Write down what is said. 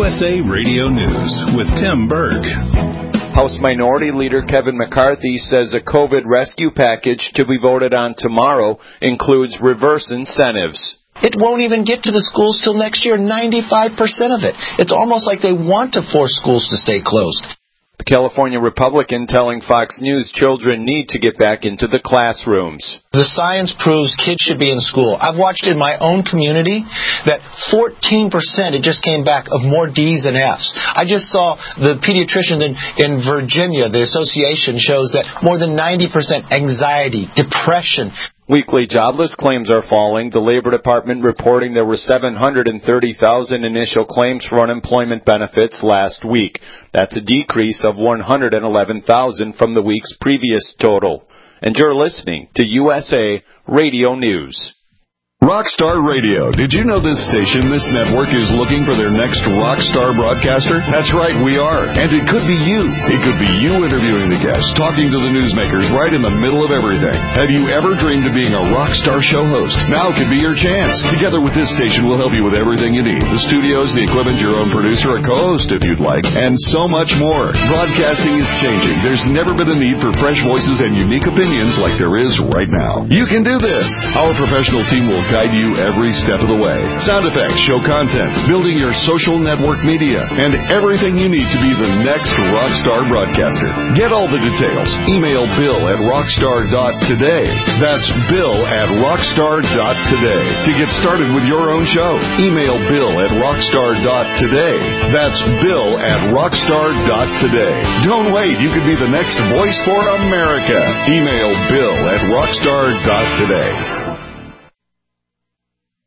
USA Radio News with Tim Berg. House Minority Leader Kevin McCarthy says a COVID rescue package to be voted on tomorrow includes reverse incentives. It won't even get to the schools till next year, 95% of it. It's almost like they want to force schools to stay closed. The California Republican telling Fox News children need to get back into the classrooms. The science proves kids should be in school. I've watched in my own community that 14%, it just came back, of more D's and F's. I just saw the pediatrician in Virginia, the association shows that more than 90% anxiety, depression. Weekly jobless claims are falling. The Labor Department reporting there were 730,000 initial claims for unemployment benefits last week. That's a decrease of 111,000 from the week's previous total. And you're listening to USA Radio News. Rockstar Radio. Did you know this station, this network, is looking for their next rock star broadcaster? That's right, we are. And it could be you. It could be you interviewing the guests, talking to the newsmakers right in the middle of everything. Have you ever dreamed of being a rock star show host? Now could be your chance. Together with this station, we'll help you with everything you need. The studios, the equipment, your own producer, a co-host if you'd like, and so much more. Broadcasting is changing. There's never been a need for fresh voices and unique opinions like there is right now. You can do this. Our professional team will guide you every step of the way. Sound effects, show content, building your social network media, and everything you need to be the next rockstar broadcaster. Get all the details. Email bill@rockstar.today. That's bill@rockstar.today. To get started with your own show, email bill@rockstar.today. That's bill@rockstar.today. Don't wait. You could be the next voice for America. Email bill@rockstar.today.